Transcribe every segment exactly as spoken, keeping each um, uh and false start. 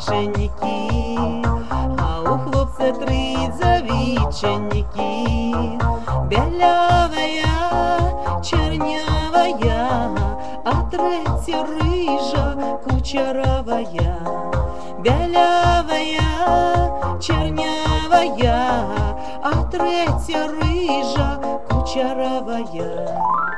віченьки, а у хлопця три завіченьки. Белявая, чернявая, а третья рыжа, кучеровая. Белявая, чернявая, а третья рыжа, кучеровая.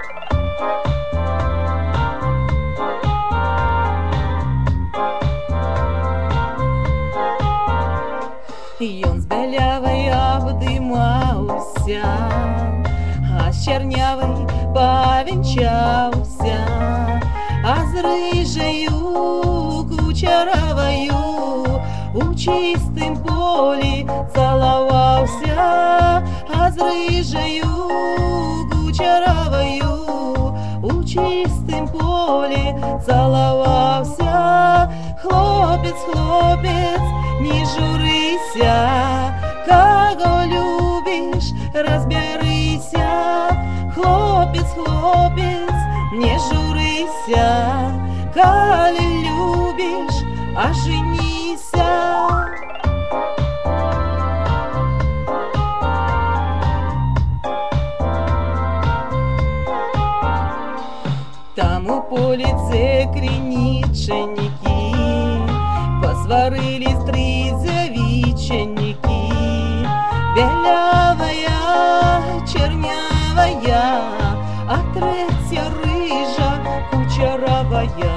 Ён з белявой обдымался, а с чернявой повенчался, а с рыжею кучеровою у чистым поле целовался, а с рыжею кучеровою у чистым поле целовался. Хлопец, хлопец, не журися, кого любишь, разберися. Хлопец, хлопец, не журися, коли любишь, оженися. Там у полице криниченники, посварились три завиченники. Белявая, чернявая, а третья рыжа, кучеровая.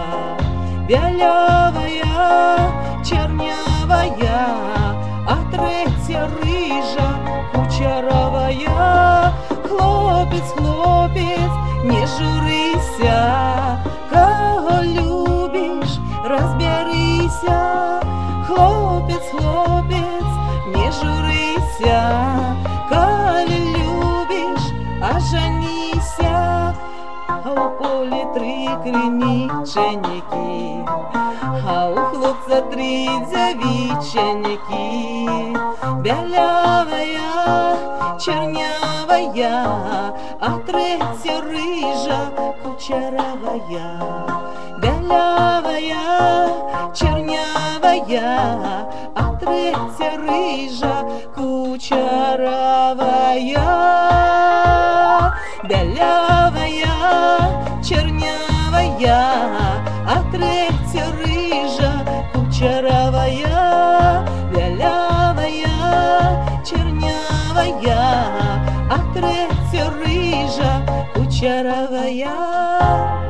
Белявая, чернявая, а третья рыжа, кучеровая. Хлопец, хлопец, не журися, кого любишь, разберися. Хлопец, хлопец, не журися, коли любишь, оженися. А у поле три криниченники, а у хлопца три завиченники. Белявая, чернявая, а третья рыжа, кучеровая. Белявая, чернявая, а третья рыжа, кучеровая. Белявая, чернявая, а третья рыжа, кучеровая. Белявая, чернявая, а третья рыжа, кучеровая.